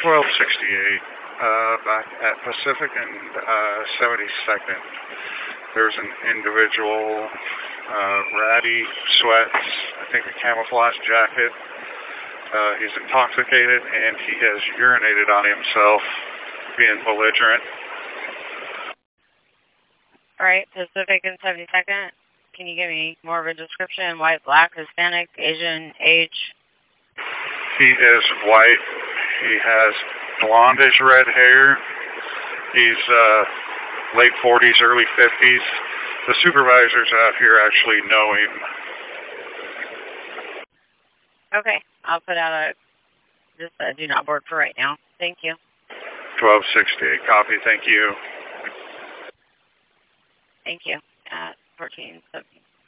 1268, back at Pacific and 72nd. There's an individual, ratty sweats, I think a camouflage jacket. He's intoxicated and he has urinated on himself, being belligerent. Alright, Pacific and 72nd. Can you give me more of a description? White, black, Hispanic, Asian, age? He is white. He has blondish red hair. He's late 40s, early 50s. The supervisors out here actually know him. Okay, I'll put out just a do not board for right now. Thank you. 1268, copy, thank you. Thank you. At 1417.